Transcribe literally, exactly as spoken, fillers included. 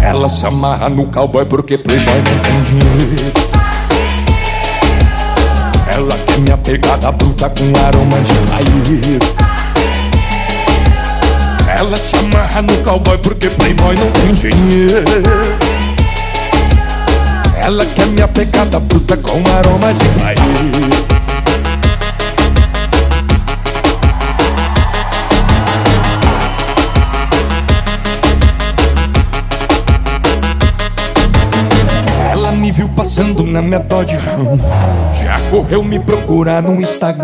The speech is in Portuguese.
Ela se amarra no cowboy porque playboy não tem dinheiro. Ela quer minha pegada bruta com aroma de paieiro. Ela se amarra no cowboy porque playboy não tem dinheiro. Ela quer minha pegada bruta com aroma de paieiro. Ela me viu passando na minha Dodge Ram, já correu me procurar no Instagram.